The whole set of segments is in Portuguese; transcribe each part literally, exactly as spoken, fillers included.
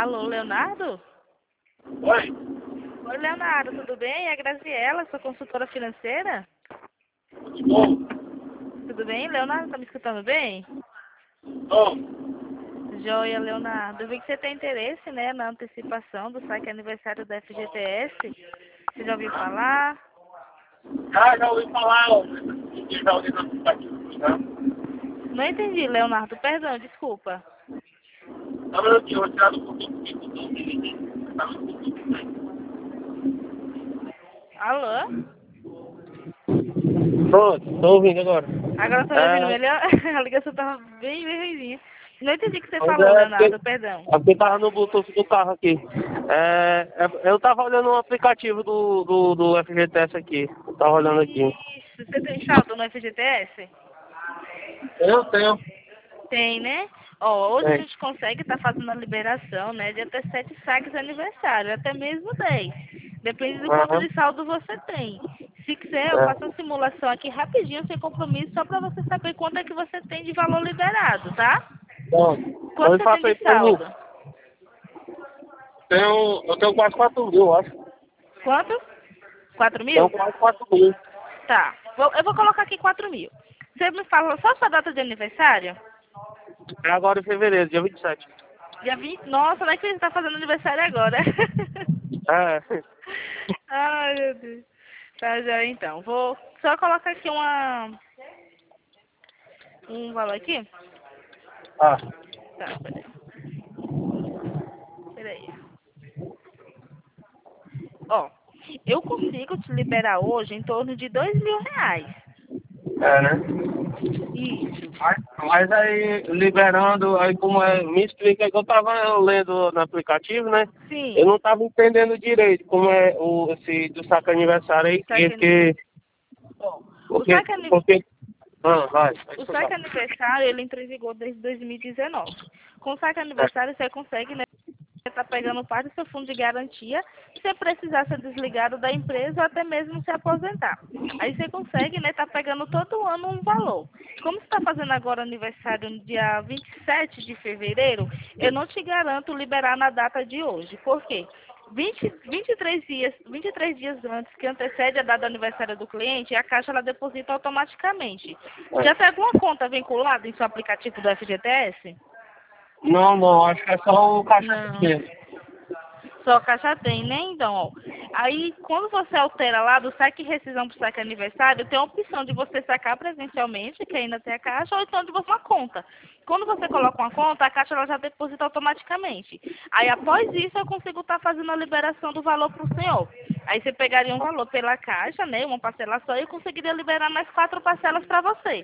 Alô, Leonardo? Oi? Oi, Leonardo, tudo bem? É a Graziela, sua consultora financeira? Tudo bom? Tudo bem? Leonardo, tá me escutando bem? Tô. Joia, Leonardo. Eu vi que você tem interesse, né, na antecipação do saque aniversário da F G T S. Você já ouviu falar? Ah, já ouvi falar, ó. Já ouvi no aplicativo, tá? Não entendi, Leonardo. Perdão, desculpa. Só um minutinho, eu vou tirar do pouquinho. Tá no pouquinho. Alô? Pronto, tô ouvindo agora. Agora tá me ouvindo É, melhor? A ligação tava bem, bem ruimzinha. Não entendi o que você pois falou, é, porque, Leonardo. Perdão. é porque tava no Bluetooth do carro aqui. É, é, eu tava olhando o aplicativo do, do, do F G T S aqui. Eu tava olhando aqui. Isso. Você tem saldo no F G T S? Eu tenho. Tem, né? Ó, hoje a Tem. gente consegue estar fazendo a liberação, né, de até sete saques de aniversário, até mesmo dez. Depende do quanto Aham. de saldo você tem. Se quiser, eu faço uma É. simulação aqui rapidinho, sem compromisso, só para você saber quanto é que você tem de valor liberado, tá? Bom, Quanto eu você tem faço de aí pra mim. saldo? Tenho, eu tenho quase quatro mil, eu acho. Quanto? Quatro Tenho mil? quase quatro mil. Tá. Vou- eu vou colocar aqui quatro mil. Você me fala só sua data de aniversário? É agora em fevereiro, dia vinte e sete. Dia vinte. Nossa, não é que você está fazendo aniversário agora. É. Ai, meu Deus. Tá, já então. Vou só colocar aqui uma... um valor aqui. Ah, Tá, peraí. Peraí. Ó, eu consigo te liberar hoje em torno de dois mil reais. é, né? Isso. Mas, mas aí, liberando, aí como é, me explica aí que eu tava lendo no aplicativo, né? Eu Sim. não tava entendendo direito como é o, esse do saco aniversário aí, que, Saque, ani- que, ó, o porque, saque, ani- porque, ah, vai, vai o explicar. saque aniversário, ele entrou em vigor desde dois mil e dezenove. Com o saque É, aniversário, você consegue, né? Você está pegando parte do seu fundo de garantia, se você precisar ser desligado da empresa ou até mesmo se aposentar. Aí você consegue, né, tá pegando todo ano um valor. Como você está fazendo agora aniversário no dia vinte e sete de fevereiro, eu não te garanto liberar na data de hoje. Por quê? vinte, vinte e três dias, vinte e três dias antes, que antecede a data do aniversário do cliente, a Caixa ela deposita automaticamente. Já é. tem alguma conta vinculada em seu aplicativo do F G T S? Não, não, acho que é só o caixa Não. mesmo. Só caixa tem, né? Então, ó. Aí, quando você altera lá do saque rescisão para o saque aniversário, tem a opção de você sacar presencialmente, que ainda tem a caixa, ou então de você uma conta. Quando você coloca uma conta, a caixa ela já deposita automaticamente. Aí, após isso, eu consigo estar fazendo a liberação do valor para o senhor. Aí, você pegaria um valor pela caixa, né? Uma parcela só, e eu conseguiria liberar mais quatro parcelas para você.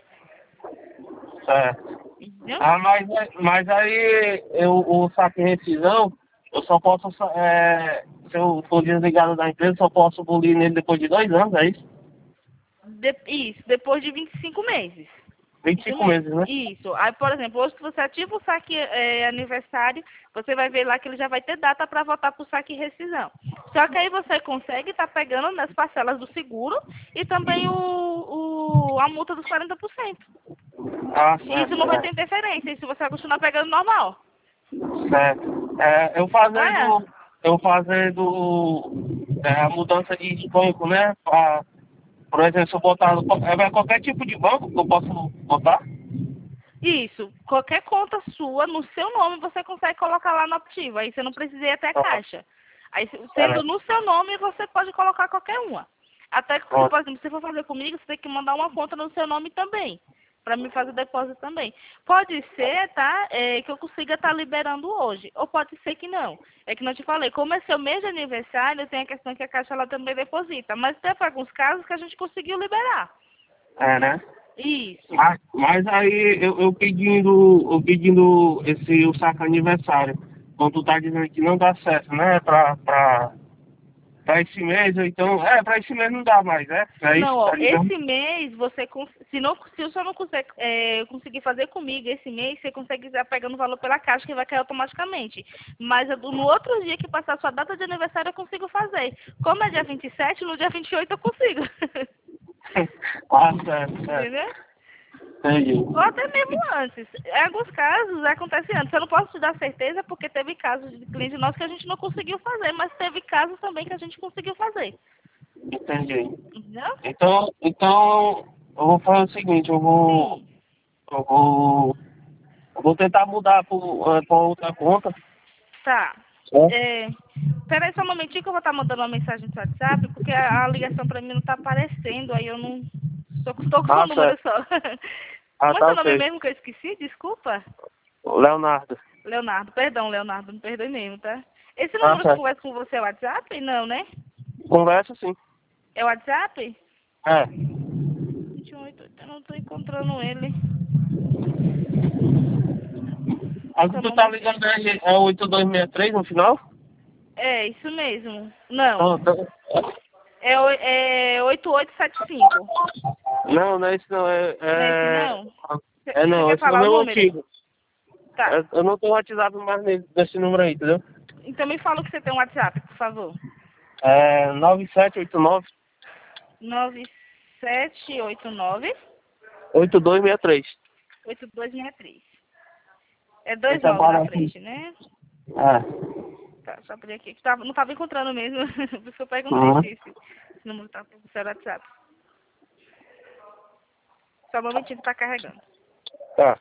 Certo. Entendeu? Ah, mas, mas aí eu, o saque de rescisão, eu só posso, é, se eu for desligado da empresa, só posso abolir nele depois de dois anos, é isso? De- isso, depois de vinte e cinco meses. vinte e Isso cinco mesmo. meses, né? Isso. Aí, por exemplo, hoje se você ativa o saque é, aniversário, você vai ver lá que ele já vai ter data para votar para o saque rescisão. Só que aí você consegue estar pegando nas parcelas do seguro e também o, o, a multa dos quarenta por cento. Ah, E isso certo, não vai é. ter interferência, isso você vai continuar pegando normal. Certo. É, eu Ah, é? fazendo, eu fazendo é, a mudança de banco, né? Pra, por exemplo, se eu botar no- é qualquer tipo de banco que eu posso botar? Isso. Qualquer conta sua, no seu nome, você consegue colocar lá no aptivo. Aí você não precisa ir até a Ah, caixa. Aí, se- é, sendo no seu nome, você pode colocar qualquer uma. Até que, se, pronto. por exemplo, se for fazer comigo, você tem que mandar uma conta no seu nome também. Para me fazer depósito também. Pode ser, tá? É, que eu consiga estar liberando hoje. Ou pode ser que não. É que não te falei. Como é seu mês de aniversário, tem a questão que a caixa ela também deposita. Mas tem alguns casos que a gente conseguiu liberar. É, né? Isso. Mas, mas aí eu, eu pedindo, eu pedindo esse o saco aniversário, quando tu tá dizendo que não dá certo, né? Pra, pra, pra esse mês, ou então, é, pra esse mês não dá mais, né? É Não, isso, ó, tá ligado? esse mês você, cons- se, não, se o senhor não consegue, é, conseguir fazer comigo esse mês, você consegue estar pegando o valor pela caixa que vai cair automaticamente. Mas eu- no outro dia que passar a sua data de aniversário eu consigo fazer. Como é dia vinte e sete, no dia vinte e oito eu consigo. Ah, certo, certo. Entendeu? Entendi. Ou até mesmo antes. Em alguns casos acontece antes. Eu não posso te dar certeza porque teve casos de cliente nosso que a gente não conseguiu fazer, mas teve casos também que a gente conseguiu fazer. Entendi. Entendeu? Então, então, eu vou fazer o seguinte, eu vou, Sim. eu vou, eu vou tentar mudar para outra conta, Tá. certo? É, peraí só um momentinho que eu vou estar mandando uma mensagem no WhatsApp, porque a, a ligação pra mim não tá aparecendo, aí eu não... Estou, estou com o seu Ah, número certo. só. Ah, Como é tá seu nome ok. mesmo que eu esqueci? Desculpa. Leonardo. Leonardo. Perdão, Leonardo. Me perdoe mesmo, tá? Esse Ah, número que eu certo. converso com você é o WhatsApp? Não, né? Conversa sim. É o WhatsApp? É. vinte e oito, eu não tô encontrando ele. A que Só um tu tá momentinho. ligando é, é oito dois seis três no final? É, isso mesmo. Não. Não, não, É, oi- é oito oito sete cinco. não, não é isso não, é, Não é esse é, não? é Você não, quer esse é o falar o meu número? antigo. Tá. É, eu não tenho WhatsApp mais nesse, nesse número aí, entendeu? Então me fala que você tem um WhatsApp, por favor. É nove sete oito nove nove sete oito nove oito dois seis três. oito dois seis três. É dois Esse é nove na barato. frente, né? É. Tá, só por aqui. Tava, não tava encontrando mesmo. Por isso que eu perguntei Uhum. se esse, esse número tá no seu WhatsApp. Só um momentinho que tá carregando. Tá.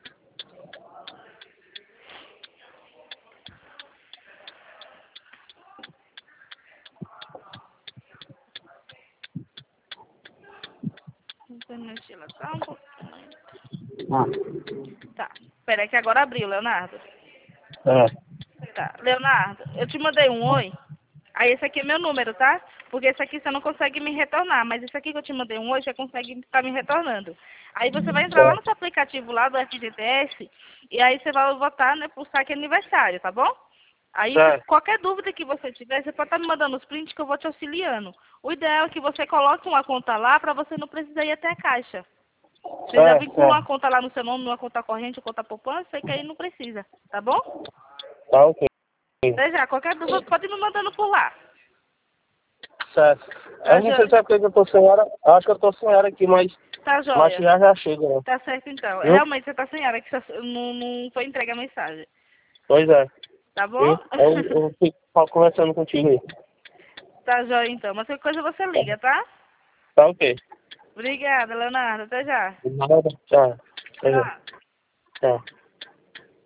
A internet ela tá um pouquinho. Ah. Tá. Peraí que agora abriu, Leonardo. É. Tá. Leonardo, eu te mandei um oi. Aí esse aqui é meu número, tá? Porque esse aqui você não consegue me retornar, mas esse aqui que eu te mandei um oi, você consegue estar me retornando. Aí você vai entrar lá no Certo. seu aplicativo lá do F G T S e aí você vai votar, né, pro saque aniversário, tá bom? Aí se- Certo. qualquer dúvida que você tiver, você pode estar me mandando os prints que eu vou te auxiliando. O ideal é que você coloque uma conta lá para você não precisar ir até a caixa. Você já Certo, vincula uma certo. conta lá no seu nome, uma conta corrente, uma conta poupança, e que aí não precisa, tá bom? Tá ok. Até já, qualquer dúvida pode ir me mandando por lá. Certo. Tá, Eu não sei jo... se é porque eu tô sem hora. Acho que eu tô sem hora aqui, mas, tá mas joia. já já chega, né? Tá certo então. Viu? Realmente você tá sem área, que só- não, não foi entregue a mensagem. Pois é. Tá bom? Viu? Eu, eu fico conversando contigo aí. Tá joia então. Mas qualquer coisa você liga, tá? Tá ok. Obrigada, Leonardo. Até já. Nada. Tchau. Até já. Tchau. Tchau.